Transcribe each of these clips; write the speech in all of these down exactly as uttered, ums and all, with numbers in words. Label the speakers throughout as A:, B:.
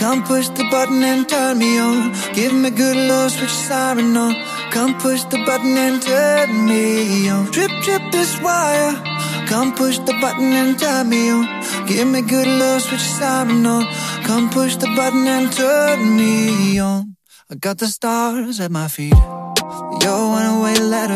A: Come push the button and turn me on. Give me good love, switch your siren on. Come push the button and turn me on. Trip, trip this wire. Come push the button and turn me on. Give me good love, switch your siren on. Come push the button and turn me on. I got the stars at my feet. Your one-way letter.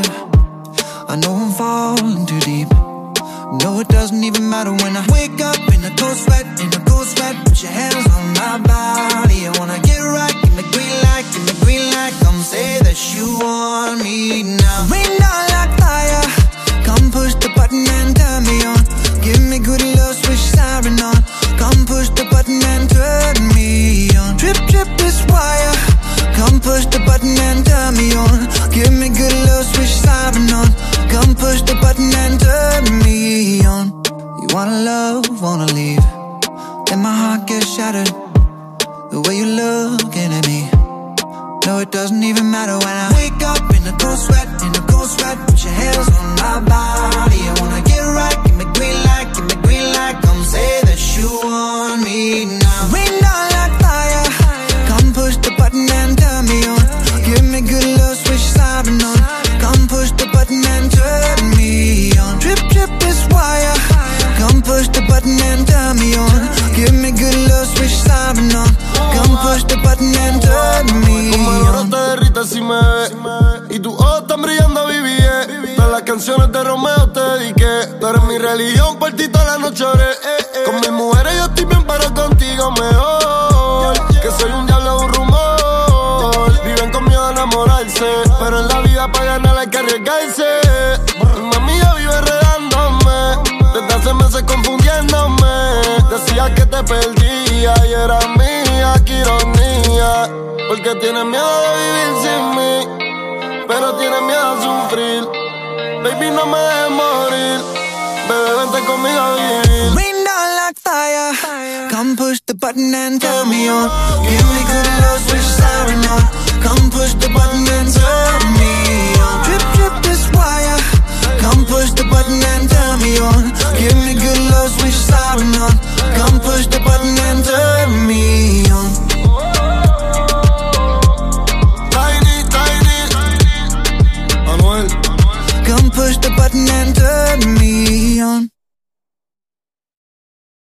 A: I know I'm falling too deep. No, it doesn't even matter when I wake up in a cold sweat, in a cold sweat. Put your hands on my body. I wanna get right, give me green light, give me green light. Come say that you want me now. Rain down like fire. Come push the button and turn me on. Give me good love, switch siren on. Come push the button and turn me on. Trip, trip this wire. Come push the button and turn me on. Give me good love, switch siren on. Come push the button and turn me on. You wanna love, wanna leave. Then my heart gets shattered. The way you looking at me. No, it doesn't even matter when I wake up in a cold sweat, in a cold sweat. Put your hands on my body. I wanna get right, give me green light, give me green light. Come say that you want me now. Rain down like fire. Come push the button and turn me on. Give me good love, switch siren on. Come push the button and turn me on. Trip, trip this wire. Come push the button and turn me on. Give me good love, switch siren on. Come push the button and turn me on.
B: Como el oro te derrite si me ves. Y tus ojos están brillando, viví. Todas las canciones de Romeo te dediqué. Tú eres mi religión, por ti toda la noche oré. Con mis mujeres yo estoy bien, pero contigo mejor. Que soy un diablo, un rumor. Viven con miedo a enamorarse, pero en la vida para ganar hay que arriesgarse. Mami, yo vivo enredándome. Desde hace meses confundiéndome. Decías que te perdía y era mía, qué ironía. Porque tienes miedo de vivir sin mí, pero tienes miedo a sufrir. Baby, no me dejes morir. Bebé, vente conmigo a vivir.
A: Rain down like fire. Come push the button and turn me on. Give me good love, switch siren on. Come push the button and turn